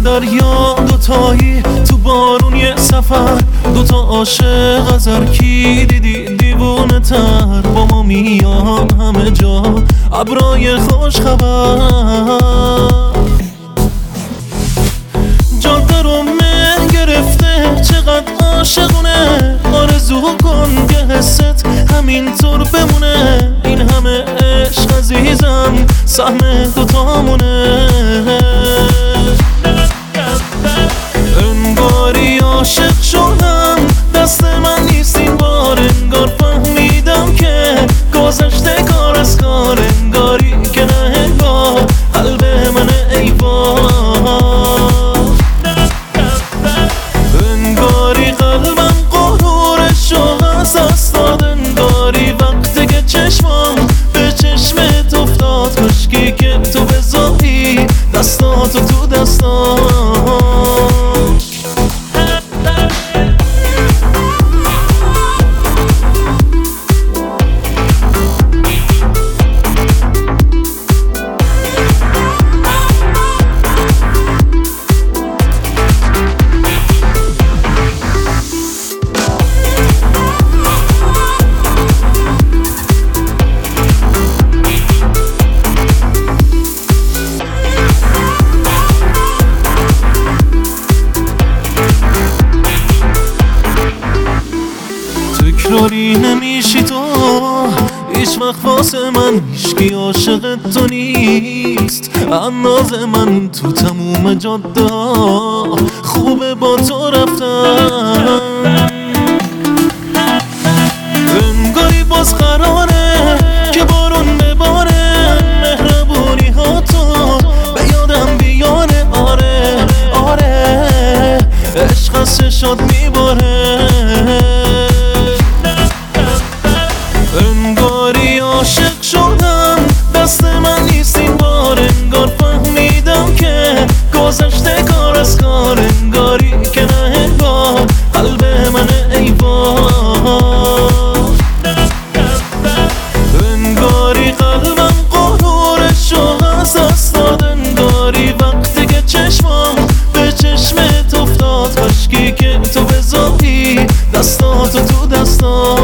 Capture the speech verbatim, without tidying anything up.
دریا دوتایی تو بارون یه سفر، دوتا عاشق از هر کی دیدی دیوونه تر. با ما میان همه جا ابرای خوش خبر، جاده رو من گرفته چقدر عاشقونه. آرزو کن که حست همینطور بمونه، این همه عشق عزیزم سهم دوتامونه. انگاری عاشق شدم دست من نیست این بار، انگار فهمیدم که گذشته کار از کار، انگاری که نه انگار قلب من ای بار. انگاری قلبم قرورشو از دست داد، انگاری وقتی که چشمم به چشمت افتاد، کشکی که تو بذاری دستاتو تو دستام. تکراری نمیشی تو هیچ وقت واسه من، هیچکی عاشق تو نیست انداز من. تو تموم جاده خوبه با تو رفتن، انگاری باز قراره که بارون بباره، مهربونی ها تو به یادم بیاره. آره آره عشق از چشات میباره، انگاری عاشق شدم دست من نیست این بار، انگار فهمیدم که گذشته کار از کار، انگاری که نه انگار قلب من ای بار. انگاری قلبم قرورشو از دست داد، انگاری وقتی که چشمم به چشمت افتاد، کاشکی که تو بذاری دستاتو تو دستام.